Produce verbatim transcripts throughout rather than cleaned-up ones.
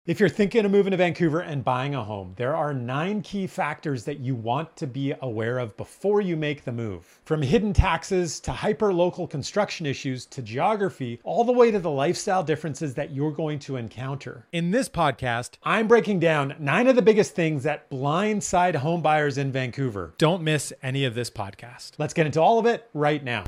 If you're thinking of moving to Vancouver and buying a home, there are nine key factors that you want to be aware of before you make the move. From hidden taxes to hyper-local construction issues to geography, all the way to the lifestyle differences that you're going to encounter. In this podcast, I'm breaking down nine of the biggest things that blindside home buyers in Vancouver. Don't miss any of this podcast. Let's get into all of it right now.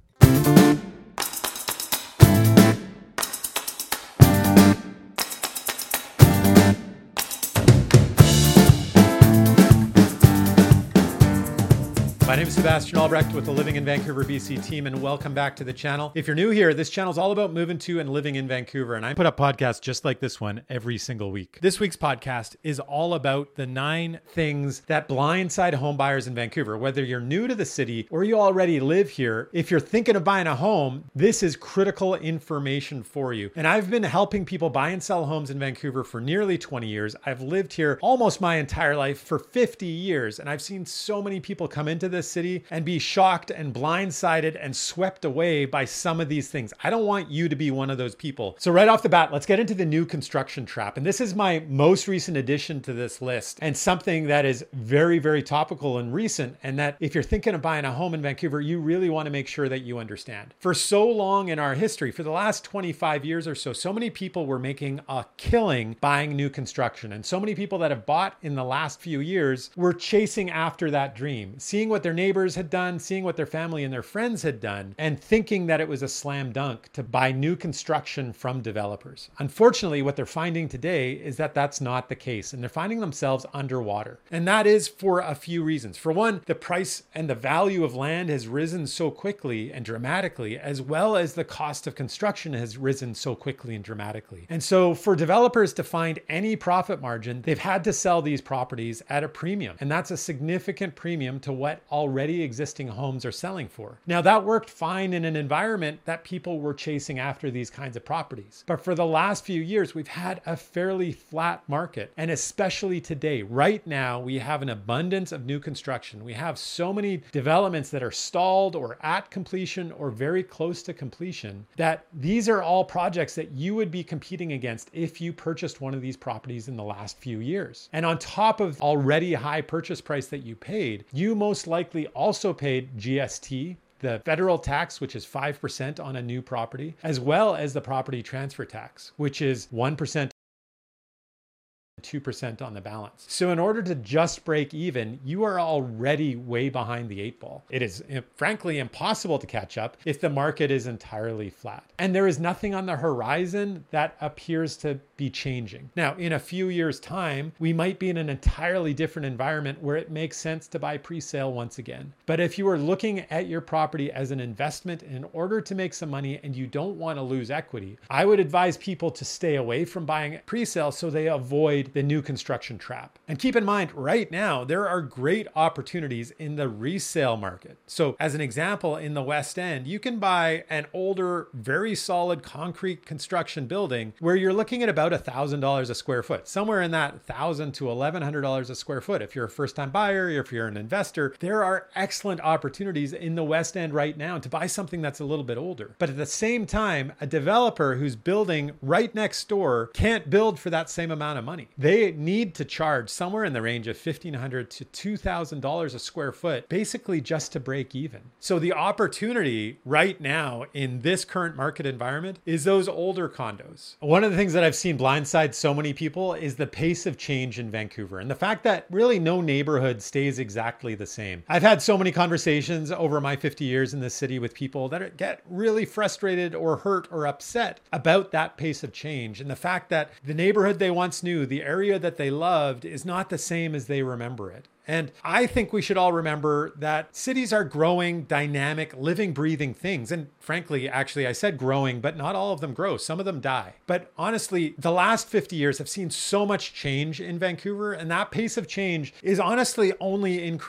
My name is Sebastian Albrecht with the Living in Vancouver, B C team, and welcome back to the channel. If you're new here, this channel is all about moving to and living in Vancouver, and I put up podcasts just like this one every single week. This week's podcast is all about the nine things that blindside home buyers in Vancouver. Whether you're new to the city or you already live here, if you're thinking of buying a home, this is critical information for you. And I've been helping people buy and sell homes in Vancouver for nearly twenty years. I've lived here almost my entire life for fifty years, and I've seen so many people come into this city and be shocked and blindsided and swept away by some of these things. I don't want you to be one of those people. So right off the bat, let's get into the new construction trap. And this is my most recent addition to this list, and something that is very, very topical and recent, and that if you're thinking of buying a home in Vancouver, you really want to make sure that you understand. For so long in our history, for the last twenty-five years or so, so many people were making a killing buying new construction. And so many people that have bought in the last few years were chasing after that dream, seeing what their neighbors had done, seeing what their family and their friends had done, and thinking that it was a slam dunk to buy new construction from developers. Unfortunately, what they're finding today is that that's not the case, and they're finding themselves underwater. And that is for a few reasons. For one, the price and the value of land has risen so quickly and dramatically, as well as the cost of construction has risen so quickly and dramatically. And so for developers to find any profit margin, they've had to sell these properties at a premium. And that's a significant premium to what already existing homes are selling for. Now, that worked fine in an environment that people were chasing after these kinds of properties. But for the last few years, we've had a fairly flat market. And especially today, right now, we have an abundance of new construction. We have so many developments that are stalled or at completion or very close to completion, that these are all projects that you would be competing against if you purchased one of these properties in the last few years. And on top of already high purchase price that you paid, you most likely also paid G S T, the federal tax, which is five percent on a new property, as well as the property transfer tax, which is one percent, two percent on the balance. So in order to just break even, you are already way behind the eight ball. It is frankly impossible to catch up if the market is entirely flat. And there is nothing on the horizon that appears to be changing. Now, in a few years' time, we might be in an entirely different environment where it makes sense to buy pre-sale once again. But if you are looking at your property as an investment in order to make some money and you don't want to lose equity, I would advise people to stay away from buying pre-sale so they avoid the new construction trap. And keep in mind, right now, there are great opportunities in the resale market. So as an example, in the West End, you can buy an older, very solid concrete construction building where you're looking at about one thousand dollars a square foot, somewhere in that one thousand to eleven hundred dollars a square foot. If you're a first-time buyer, or if you're an investor, there are excellent opportunities in the West End right now to buy something that's a little bit older. But at the same time, a developer who's building right next door can't build for that same amount of money. They need to charge somewhere in the range of fifteen hundred dollars to two thousand dollars a square foot, basically just to break even. So the opportunity right now in this current market environment is those older condos. One of the things that I've seen blindside so many people is the pace of change in Vancouver and the fact that really no neighborhood stays exactly the same. I've had so many conversations over my fifty years in this city with people that get really frustrated or hurt or upset about that pace of change and the fact that the neighborhood they once knew, the area that they loved, is not the same as they remember it. And I think we should all remember that cities are growing, dynamic, living, breathing things. And frankly, actually, I said growing, but not all of them grow. Some of them die. But honestly, the last fifty years have seen so much change in Vancouver, and that pace of change is honestly only increasing.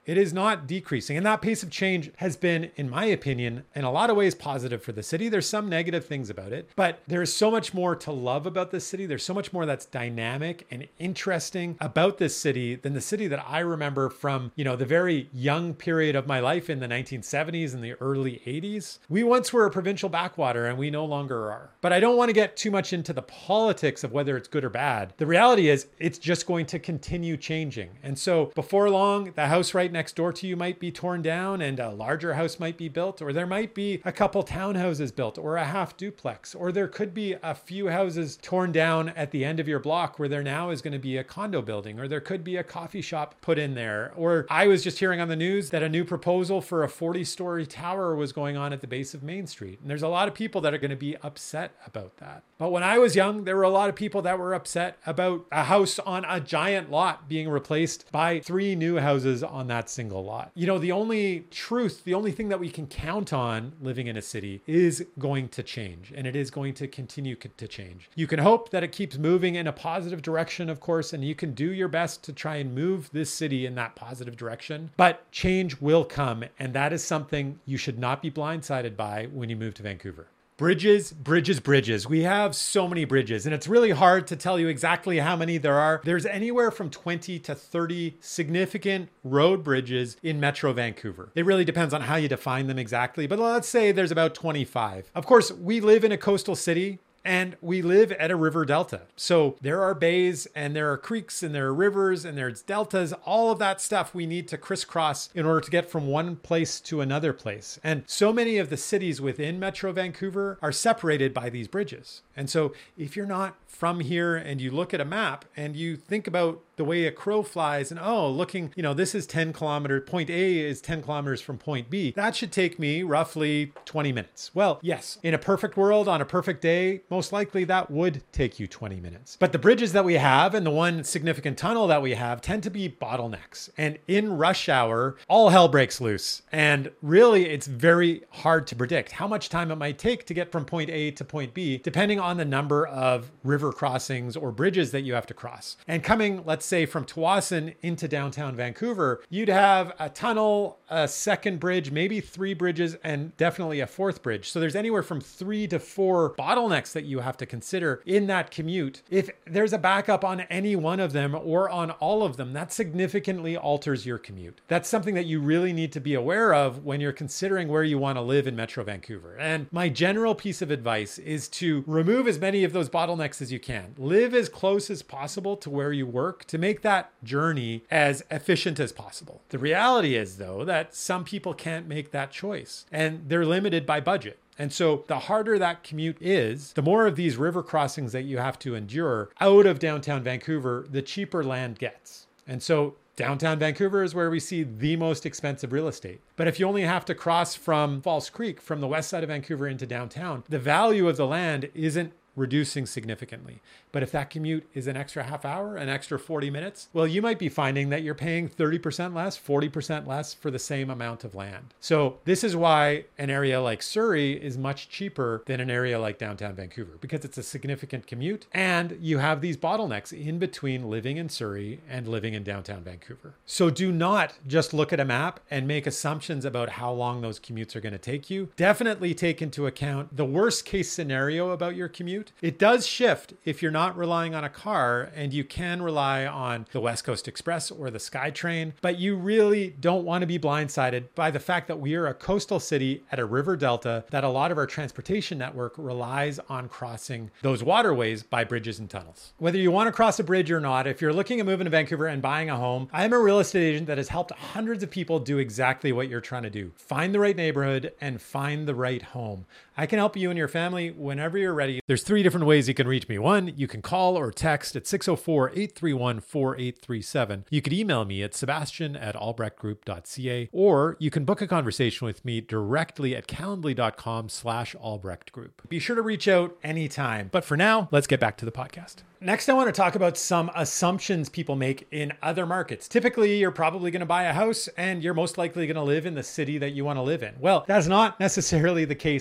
It is not decreasing. And that pace of change has been, in my opinion, in a lot of ways positive for the city. There's some negative things about it, but there is so much more to love about this city. There's so much more that's dynamic and interesting about this city than the city that I remember from, you know, the very young period of my life in the nineteen seventies and the early eighties. We once were a provincial backwater and we no longer are. But I don't want to get too much into the politics of whether it's good or bad. The reality is it's just going to continue changing. And so before long, the house right next door to you might be torn down and a larger house might be built, or there might be a couple townhouses built or a half duplex, or there could be a few houses torn down at the end of your block where there now is going to be a condo building, or there could be a coffee shop put in there. Or I was just hearing on the news that a new proposal for a forty story tower was going on at the base of Main Street. And there's a lot of people that are going to be upset about that. But when I was young, there were a lot of people that were upset about a house on a giant lot being replaced by three new houses on that single lot. You know, the only truth, the only thing that we can count on living in a city is going to change, and it is going to continue to change. You can hope that it keeps moving in a positive direction, of course, and you can do your best to try and move this city in that positive direction. But change will come, and that is something you should not be blindsided by when you move to Vancouver. Bridges, bridges, bridges. We have so many bridges, and it's really hard to tell you exactly how many there are. There's anywhere from twenty to thirty significant road bridges in Metro Vancouver. It really depends on how you define them exactly, but let's say there's about twenty-five. Of course, we live in a coastal city, and we live at a river delta. So there are bays and there are creeks and there are rivers and there's deltas, all of that stuff we need to crisscross in order to get from one place to another place. And so many of the cities within Metro Vancouver are separated by these bridges. And so if you're not from here and you look at a map and you think about the way a crow flies and, oh, looking, you know, this is ten kilometers, point A is ten kilometers from point B. That should take me roughly twenty minutes. Well, yes, in a perfect world, on a perfect day, most likely that would take you twenty minutes. But the bridges that we have and the one significant tunnel that we have tend to be bottlenecks. And in rush hour, all hell breaks loose. And really, it's very hard to predict how much time it might take to get from point A to point B, depending on the number of river crossings or bridges that you have to cross. And coming, let's say, from Tsawwassen into downtown Vancouver, you'd have a tunnel, a second bridge, maybe three bridges, and definitely a fourth bridge. So there's anywhere from three to four bottlenecks that you have to consider in that commute. If there's a backup on any one of them or on all of them, that significantly alters your commute. That's something that you really need to be aware of when you're considering where you want to live in Metro Vancouver. And my general piece of advice is to remove as many of those bottlenecks as you can. Live as close as possible to where you work to make that journey as efficient as possible. The reality is, though, that some people can't make that choice and they're limited by budget. And so the harder that commute is, the more of these river crossings that you have to endure out of downtown Vancouver, the cheaper land gets. And so downtown Vancouver is where we see the most expensive real estate. But if you only have to cross from False Creek, from the west side of Vancouver into downtown, the value of the land isn't reducing significantly. But if that commute is an extra half hour, an extra forty minutes, well, you might be finding that you're paying thirty percent less, forty percent less for the same amount of land. So this is why an area like Surrey is much cheaper than an area like downtown Vancouver, because it's a significant commute and you have these bottlenecks in between living in Surrey and living in downtown Vancouver. So do not just look at a map and make assumptions about how long those commutes are going to take you. Definitely take into account the worst case scenario about your commute. It does shift if you're not relying on a car, and you can rely on the West Coast Express or the SkyTrain, but you really don't want to be blindsided by the fact that we are a coastal city at a river delta, that a lot of our transportation network relies on crossing those waterways by bridges and tunnels. Whether you want to cross a bridge or not, if you're looking at moving to Vancouver and buying a home, I am a real estate agent that has helped hundreds of people do exactly what you're trying to do. Find the right neighborhood and find the right home. I can help you and your family whenever you're ready. There's three different ways you can reach me. One, you can call or text at six oh four, eight three one, four eight three seven. You could email me at sebastian at albrechtgroup dot c a, or you can book a conversation with me directly at calendly.com slash albrechtgroup. Be sure to reach out anytime. But for now, let's get back to the podcast. Next, I want to talk about some assumptions people make in other markets. Typically, you're probably going to buy a house and you're most likely going to live in the city that you want to live in. Well, that's not necessarily the case when you come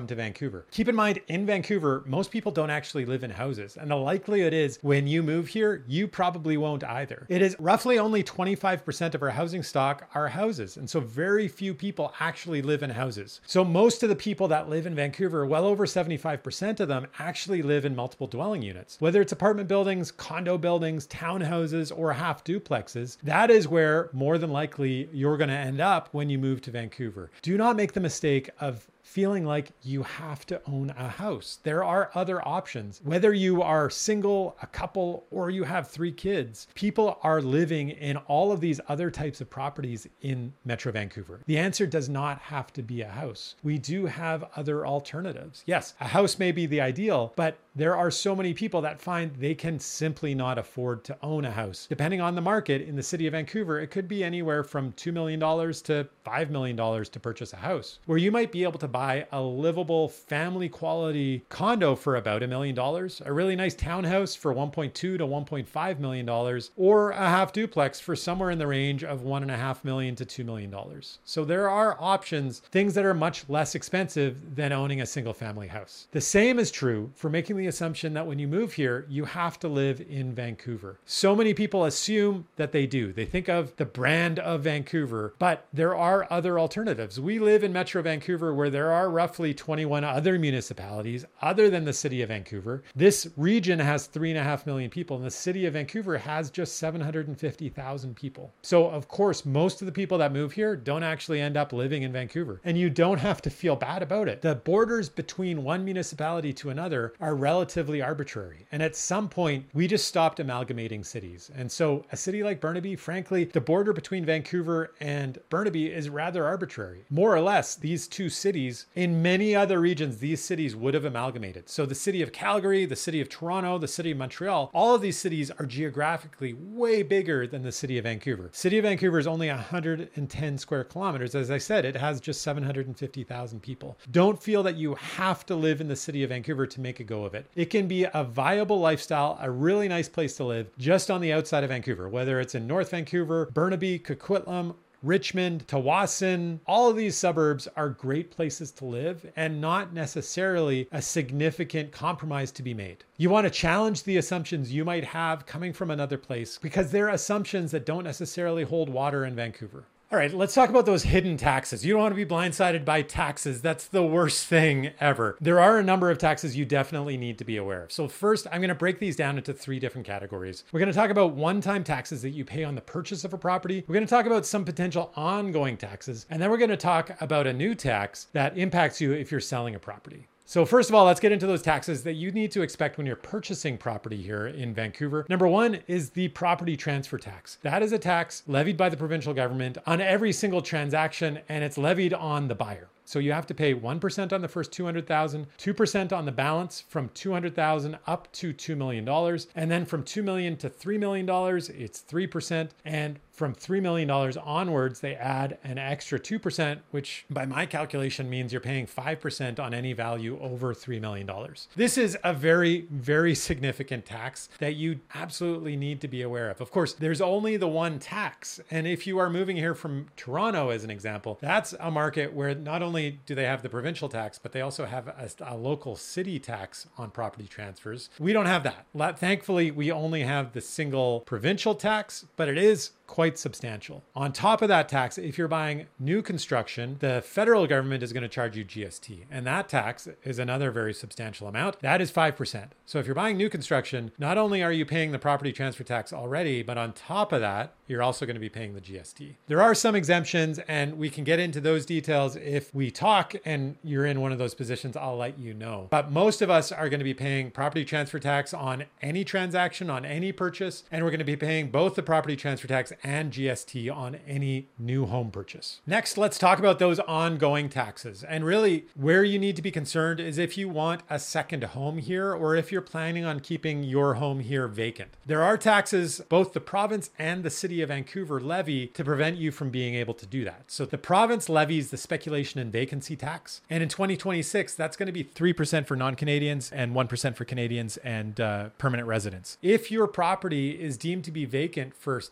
come to Vancouver. Keep in mind, in Vancouver, most people don't actually live in houses. And the likelihood is when you move here, you probably won't either. It is roughly only twenty-five percent of our housing stock are houses. And so very few people actually live in houses. So most of the people that live in Vancouver, well over seventy-five percent of them actually live in multiple dwelling units. Whether it's apartment buildings, condo buildings, townhouses, or half duplexes, that is where more than likely you're going to end up when you move to Vancouver. Do not make the mistake of feeling like you have to own a house. There are other options. Whether you are single, a couple, or you have three kids, people are living in all of these other types of properties in Metro Vancouver. The answer does not have to be a house. We do have other alternatives. Yes, a house may be the ideal, but there are so many people that find they can simply not afford to own a house. Depending on the market in the city of Vancouver, it could be anywhere from two million dollars to five million dollars to purchase a house, where you might be able to buy a livable family quality condo for about a million dollars, a really nice townhouse for one point two to one point five million dollars, or a half duplex for somewhere in the range of one and a half million to two million dollars. So there are options, things that are much less expensive than owning a single family house. The same is true for making the assumption that when you move here, you have to live in Vancouver. So many people assume that they do. They think of the brand of Vancouver, but there are other alternatives. We live in Metro Vancouver, where there are roughly twenty-one other municipalities other than the city of Vancouver. This region has three and a half million people, and the city of Vancouver has just seven hundred fifty thousand people. So of course, most of the people that move here don't actually end up living in Vancouver, and you don't have to feel bad about it. The borders between one municipality to another are relatively arbitrary. And at some point, we just stopped amalgamating cities. And so a city like Burnaby, frankly, the border between Vancouver and Burnaby is rather arbitrary. More or less, these two cities, in many other regions, these cities would have amalgamated. So the city of Calgary, the city of Toronto, the city of Montreal, all of these cities are geographically way bigger than the city of Vancouver. City of Vancouver is only one hundred ten square kilometers. As I said, it has just seven hundred fifty thousand people. Don't feel that you have to live in the city of Vancouver to make a go of it. It can be a viable lifestyle, a really nice place to live just on the outside of Vancouver, whether it's in North Vancouver, Burnaby, Coquitlam, Richmond, Tawasin. All of these suburbs are great places to live and not necessarily a significant compromise to be made. You want to challenge the assumptions you might have coming from another place because they're assumptions that don't necessarily hold water in Vancouver. All right, let's talk about those hidden taxes. You don't want to be blindsided by taxes. That's the worst thing ever. There are a number of taxes you definitely need to be aware of. So first, I'm going to break these down into three different categories. We're going to talk about one-time taxes that you pay on the purchase of a property. We're going to talk about some potential ongoing taxes. And then we're going to talk about a new tax that impacts you if you're selling a property. So first of all, let's get into those taxes that you need to expect when you're purchasing property here in Vancouver. Number one is the property transfer tax. That is a tax levied by the provincial government on every single transaction, and it's levied on the buyer. So you have to pay one percent on the first two hundred thousand dollars, two percent on the balance from two hundred thousand dollars up to two million dollars. And then from two million dollars to three million dollars, it's three percent. And from three million dollars onwards, they add an extra two percent, which by my calculation means you're paying five percent on any value over three million dollars. This is a very, very significant tax that you absolutely need to be aware of. Of course, there's only the one tax. And if you are moving here from Toronto, as an example, that's a market where not only do they have the provincial tax, but they also have a, a local city tax on property transfers. We don't have that. Thankfully, we only have the single provincial tax, but it is quite substantial. On top of that tax, if you're buying new construction, the federal government is going to charge you G S T. And that tax is another very substantial amount. That is five percent. So if you're buying new construction, not only are you paying the property transfer tax already, but on top of that, you're also going to be paying the G S T. There are some exemptions, and we can get into those details if we talk and you're in one of those positions. I'll let you know. But most of us are going to be paying property transfer tax on any transaction, on any purchase, and we're going to be paying both the property transfer tax and G S T on any new home purchase. Next, let's talk about those ongoing taxes. And really, where you need to be concerned is if you want a second home here or if you're planning on keeping your home here vacant. There are taxes both the province and the city of Vancouver levy to prevent you from being able to do that. So the province levies the speculation and vacancy tax. And in twenty twenty-six, that's going to be three percent for non-Canadians and one percent for Canadians and uh, permanent residents. If your property is deemed to be vacant for at least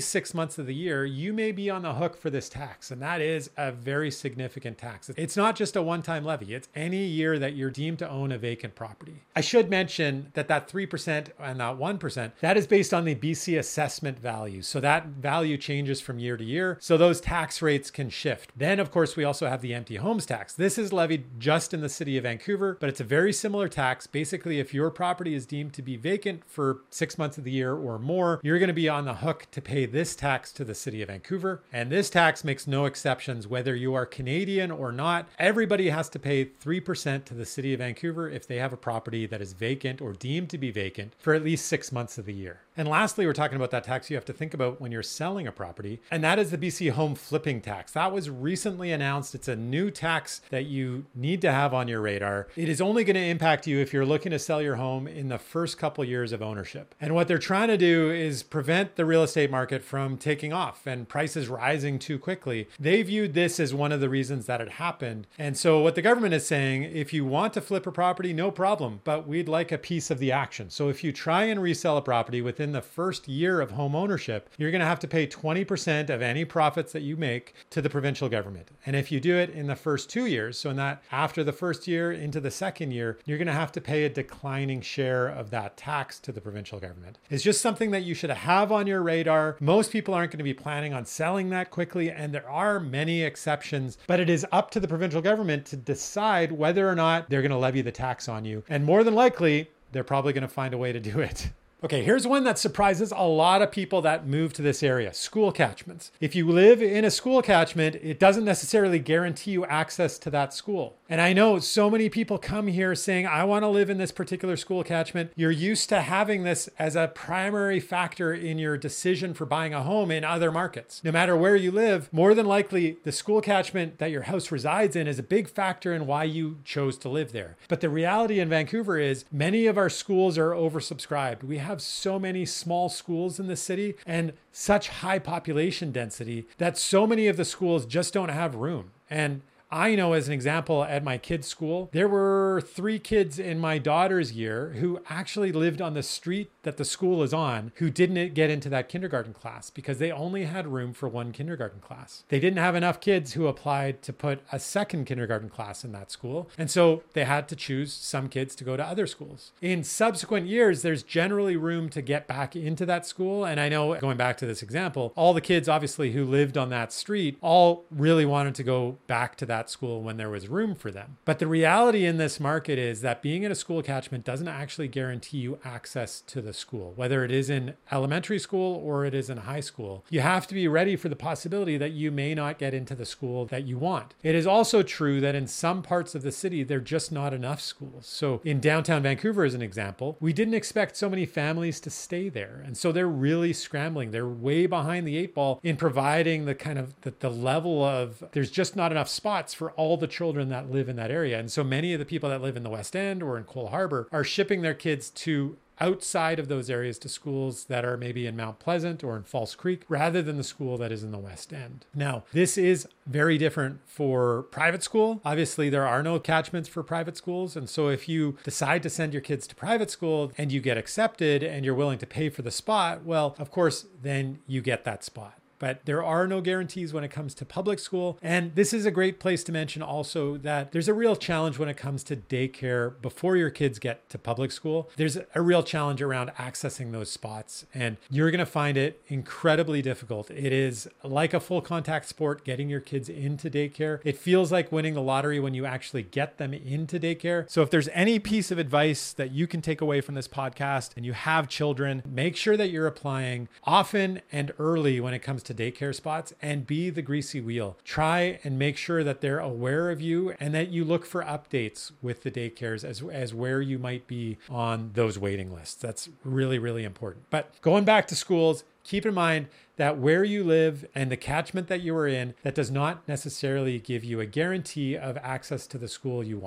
least six months of the year, you may be on the hook for this tax. And that is a very significant tax. It's not just a one-time levy. It's any year that you're deemed to own a vacant property. I should mention that that three percent and that one percent, that is based on the B C assessment value. So that value changes from year to year. So those tax rates can shift. Then, of course, we also have the empty homes tax. This is levied just in the city of Vancouver, but it's a very similar tax. Basically, if your property is deemed to be vacant for six months of the year or more, you're going to be on the hook to pay this tax to the city of Vancouver. And this tax makes no exceptions, whether you are Canadian or not. Everybody has to pay three percent to the city of Vancouver if they have a property that is vacant or deemed to be vacant for at least six months of the year. And lastly, we're talking about that tax you have to think about when you're selling a property, and that is the B C home flipping tax. That was recently announced. It's a new tax that you need to have on your radar. It is only going to impact you if you're looking to sell your home in the first couple years of ownership. And what they're trying to do is prevent the real estate market from taking off and prices rising too quickly. They viewed this as one of the reasons that it happened. And so what the government is saying, if you want to flip a property, no problem, but we'd like a piece of the action. So if you try and resell a property within the first year of home ownership, you're going to have to pay twenty percent of any profits that you make to the provincial government. And if you do it in the first two years, so in that after the first year into the second year, you're going to have to pay a declining share of that tax to the provincial government. It's just something that you should have on your radar. Most people aren't going to be planning on selling that quickly, and there are many exceptions, but it is up to the provincial government to decide whether or not they're going to levy the tax on you. And more than likely, they're probably going to find a way to do it. Okay, here's one that surprises a lot of people that move to this area: school catchments. If you live in a school catchment, it doesn't necessarily guarantee you access to that school. And I know so many people come here saying, I want to live in this particular school catchment. You're used to having this as a primary factor in your decision for buying a home in other markets. No matter where you live, more than likely the school catchment that your house resides in is a big factor in why you chose to live there. But the reality in Vancouver is many of our schools are oversubscribed. We have so many small schools in the city and such high population density that so many of the schools just don't have room. And I know, as an example, at my kids' school, there were three kids in my daughter's year who actually lived on the street that the school is on who didn't get into that kindergarten class because they only had room for one kindergarten class. They didn't have enough kids who applied to put a second kindergarten class in that school. And so they had to choose some kids to go to other schools. In subsequent years, there's generally room to get back into that school. And I know, going back to this example, all the kids obviously who lived on that street all really wanted to go back to that school when there was room for them. But the reality in this market is that being in a school catchment doesn't actually guarantee you access to the school, whether it is in elementary school or it is in high school. You have to be ready for the possibility that you may not get into the school that you want. It is also true that in some parts of the city, there are just not enough schools. So in downtown Vancouver, as an example, we didn't expect so many families to stay there. And so they're really scrambling. They're way behind the eight ball in providing the kind of the, the level of, there's just not enough spots for all the children that live in that area. And so many of the people that live in the West End or in Cole Harbour are shipping their kids to outside of those areas to schools that are maybe in Mount Pleasant or in False Creek rather than the school that is in the West End. Now, this is very different for private school. Obviously, there are no catchments for private schools. And so if you decide to send your kids to private school and you get accepted and you're willing to pay for the spot, well, of course, then you get that spot. But there are no guarantees when it comes to public school. And this is a great place to mention also that there's a real challenge when it comes to daycare before your kids get to public school. There's a real challenge around accessing those spots, and you're going to find it incredibly difficult. It is like a full contact sport getting your kids into daycare. It feels like winning the lottery when you actually get them into daycare. So if there's any piece of advice that you can take away from this podcast and you have children, make sure that you're applying often and early when it comes to daycare spots, and be the greasy wheel. Try and make sure that they're aware of you and that you look for updates with the daycares as, as where you might be on those waiting lists. That's really, really important. But going back to schools, keep in mind that where you live and the catchment that you are in, that does not necessarily give you a guarantee of access to the school you want.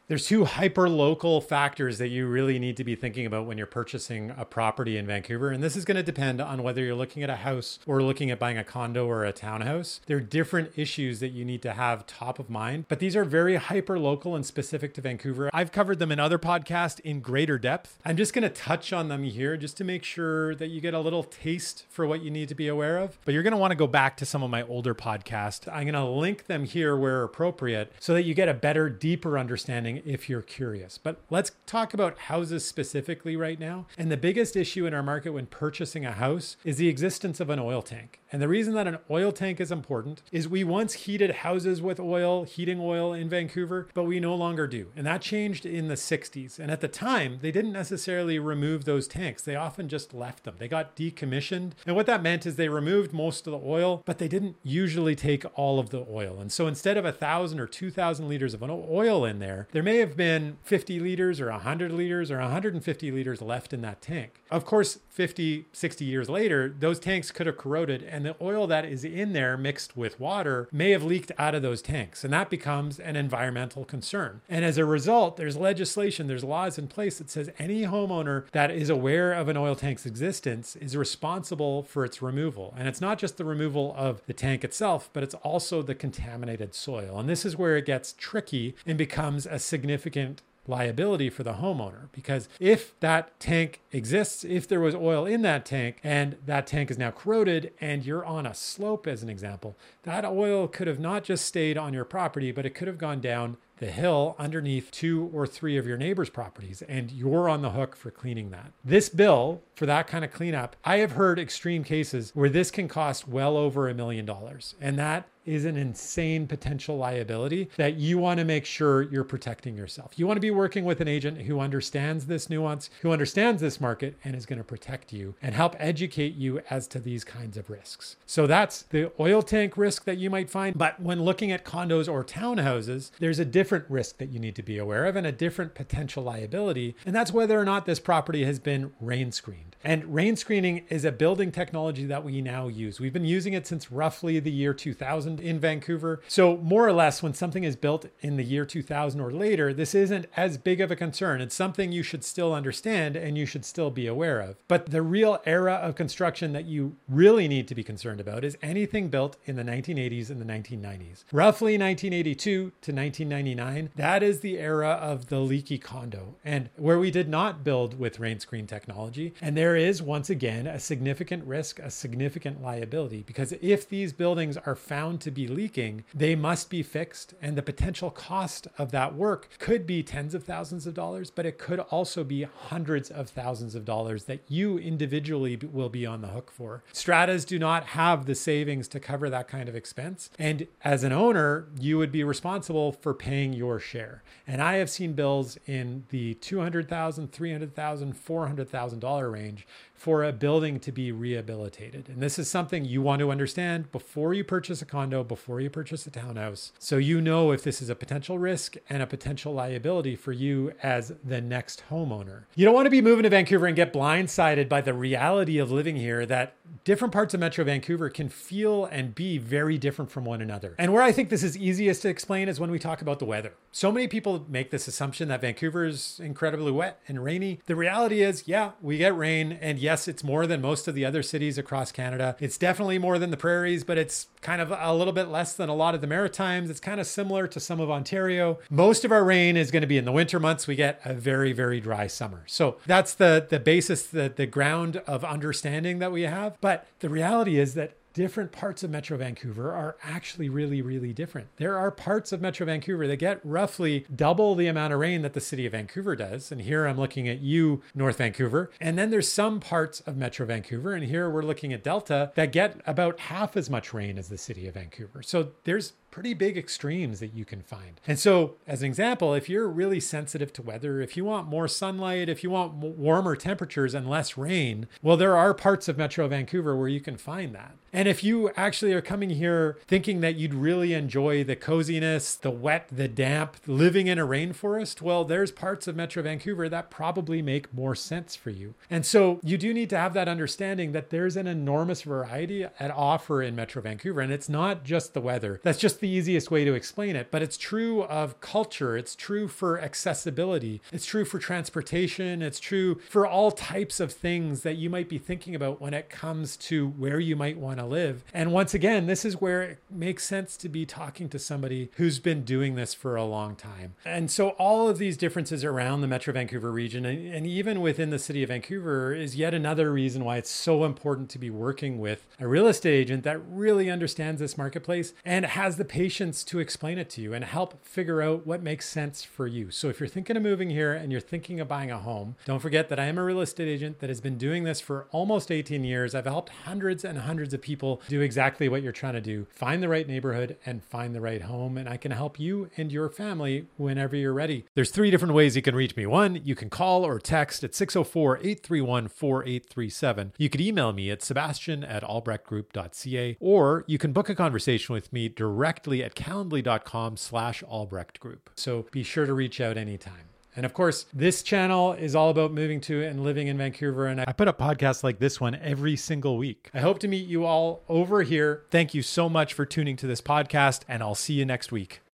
There's two hyper local factors that you really need to be thinking about when you're purchasing a property in Vancouver. And this is going to depend on whether you're looking at a house or looking at buying a condo or a townhouse. There are different issues that you need to have top of mind, but these are very hyper local and specific to Vancouver. I've covered them in other podcasts in greater depth. I'm just going to touch on them here just to make sure that you get a little taste for what you need to be aware of. But you're going to want to go back to some of my older podcasts. I'm going to link them here where appropriate so that you get a better, deeper understanding if you're curious. But let's talk about houses specifically right now. And the biggest issue in our market when purchasing a house is the existence of an oil tank. And the reason that an oil tank is important is we once heated houses with oil, heating oil in Vancouver, but we no longer do. And that changed in the sixties. And at the time, they didn't necessarily remove those tanks. They often just left them. They got decommissioned. And what that meant is they removed most of the oil, but they didn't usually take all of the oil. And so instead of a thousand or two thousand liters of oil in there, there may have been fifty liters or one hundred liters or one hundred fifty liters left in that tank. Of course, fifty, sixty years later, those tanks could have corroded and the oil that is in there mixed with water may have leaked out of those tanks. And that becomes an environmental concern. And as a result, there's legislation, there's laws in place that says any homeowner that is aware of an oil tank's existence is responsible for its removal. And it's not just the removal of the tank itself, but it's also the contaminated soil. And this is where it gets tricky and becomes a significant liability for the homeowner. Because if that tank exists, if there was oil in that tank and that tank is now corroded and you're on a slope, as an example, that oil could have not just stayed on your property, but it could have gone down the hill underneath two or three of your neighbors' properties, and you're on the hook for cleaning that. This bill for that kind of cleanup, I have heard extreme cases where this can cost well over a million dollars. And that is an insane potential liability that you want to make sure you're protecting yourself. You want to be working with an agent who understands this nuance, who understands this market, and is going to protect you and help educate you as to these kinds of risks. So that's the oil tank risk that you might find. But when looking at condos or townhouses, there's a different risk that you need to be aware of and a different potential liability. And that's whether or not this property has been rain screened. And rain screening is a building technology that we now use. We've been using it since roughly the year two thousand in Vancouver. So more or less, when something is built in the year two thousand or later, this isn't as big of a concern. It's something you should still understand and you should still be aware of. But the real era of construction that you really need to be concerned about is anything built in the nineteen eighties and the nineteen nineties. Roughly nineteen eighty-two to nineteen ninety-nine, that is the era of the leaky condo and where we did not build with rain screen technology. And there is, once again, a significant risk, a significant liability, because if these buildings are found to be leaking, they must be fixed. And the potential cost of that work could be tens of thousands of dollars, but it could also be hundreds of thousands of dollars that you individually will be on the hook for. Stratas do not have the savings to cover that kind of expense. And as an owner, you would be responsible for paying your share. And I have seen bills in the two hundred thousand dollars, three hundred thousand dollars, four hundred thousand dollars range for a building to be rehabilitated. And this is something you want to understand before you purchase a condo, before you purchase a townhouse, so you know if this is a potential risk and a potential liability for you as the next homeowner. You don't want to be moving to Vancouver and get blindsided by the reality of living here, that different parts of Metro Vancouver can feel and be very different from one another. And where I think this is easiest to explain is when we talk about the weather. So many people make this assumption that Vancouver is incredibly wet and rainy. The reality is, yeah, we get rain, and yes, it's more than most of the other cities across Canada. It's definitely more than the prairies, but it's kind of a little bit less than a lot of the Maritimes. It's kind of similar to some of Ontario. Most of our rain is going to be in the winter months. We get a very, very dry summer. So that's the, the basis, the, the ground of understanding that we have. But the reality is that different parts of Metro Vancouver are actually really, really different. There are parts of Metro Vancouver that get roughly double the amount of rain that the city of Vancouver does. And here I'm looking at you, North Vancouver. And then there's some parts of Metro Vancouver, and here we're looking at Delta, that get about half as much rain as the city of Vancouver. So there's pretty big extremes that you can find. And so as an example, if you're really sensitive to weather, if you want more sunlight, if you want warmer temperatures and less rain, well, there are parts of Metro Vancouver where you can find that. And if you actually are coming here thinking that you'd really enjoy the coziness, the wet, the damp, living in a rainforest, well, there's parts of Metro Vancouver that probably make more sense for you. And so you do need to have that understanding that there's an enormous variety at offer in Metro Vancouver. And it's not just the weather. That's just just the easiest way to explain it, but it's true of culture. It's true for accessibility. It's true for transportation. It's true for all types of things that you might be thinking about when it comes to where you might want to live. And once again, this is where it makes sense to be talking to somebody who's been doing this for a long time. And so all of these differences around the Metro Vancouver region and, and even within the city of Vancouver is yet another reason why it's so important to be working with a real estate agent that really understands this marketplace and has the patience to explain it to you and help figure out what makes sense for you. So if you're thinking of moving here and you're thinking of buying a home, don't forget that I am a real estate agent that has been doing this for almost eighteen years. I've helped hundreds and hundreds of people do exactly what you're trying to do. Find the right neighborhood and find the right home. And I can help you and your family whenever you're ready. There's three different ways you can reach me. One, you can call or text at six oh four, eight three one, four eight three seven. You could email me at sebastian at albrecht group dot c a, or you can book a conversation with me directly at calendly.com slash Albrecht Group. So be sure to reach out anytime. And of course, this channel is all about moving to and living in Vancouver. And I put up podcasts like this one every single week. I hope to meet you all over here. Thank you so much for tuning to this podcast, and I'll see you next week.